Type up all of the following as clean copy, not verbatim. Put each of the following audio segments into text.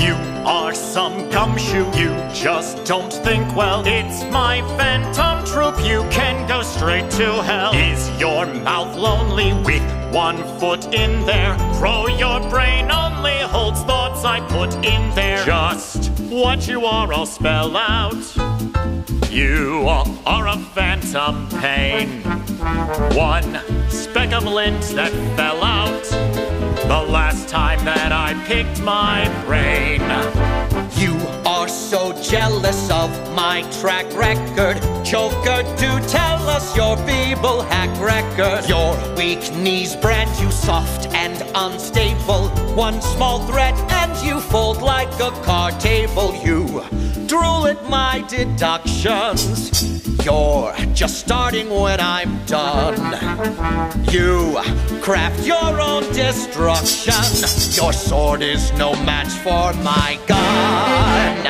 You are some gumshoe, you just don't think well. It's my phantom troupe, you can go straight to hell. Is your mouth lonely with 1 foot in there? Crow, your brain only holds thoughts I put in there. Just what you are, I'll spell out. You are a phantom pain, 1 speck of lint that fell out the last time that I picked my brain. You are so jealous of my track record. Joker, do tell us your feeble hack record. Your weak knees brand you soft and unstable. 1 small threat and you fold like a card table. You drool at my deductions. You're just starting when I'm done. You craft your own destruction. Your sword is no match for my gun.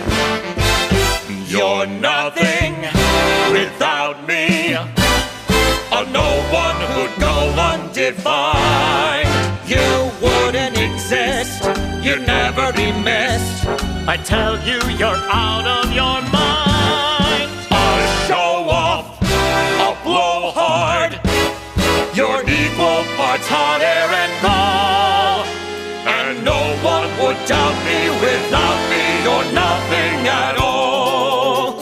You're nothing without me, a no one who'd go undefined. You wouldn't exist, you'd never be missed. I tell you, you're out of your mind. I'll show off, I'll blow hard. You're equal parts hot air and gall, and no one would doubt me. Without me, you're nothing at all.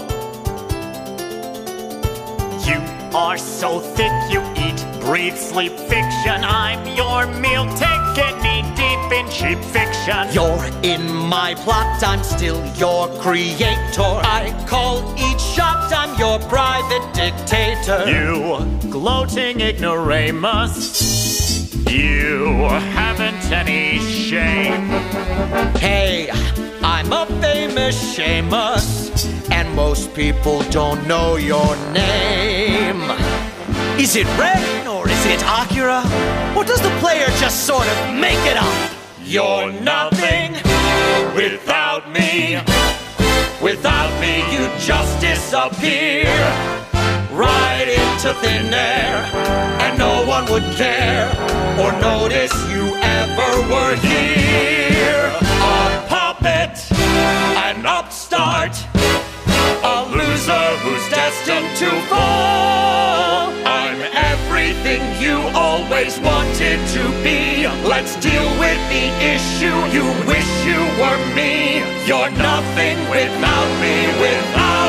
You are so thick, you eat, breathe, sleep fiction. I'm your meal ticket, knee deep in cheap fiction. You're in my plot, I'm still your creator. I call each shot, I'm your private dictator. You gloating ignoramus, you haven't any shame. Hey, I'm a famous Seamus, and most people don't know your name. Is it Ren or is it Akira? Or does the player just sort of make it up? You're nothing without me. Without me, you just disappear right into thin air, and no one would care or notice you ever were here. A puppet, an upstart, a loser who's destined to fall. I'm everything you always wanted to be. Let's deal with the issue. You wish you were me. You're nothing without me, without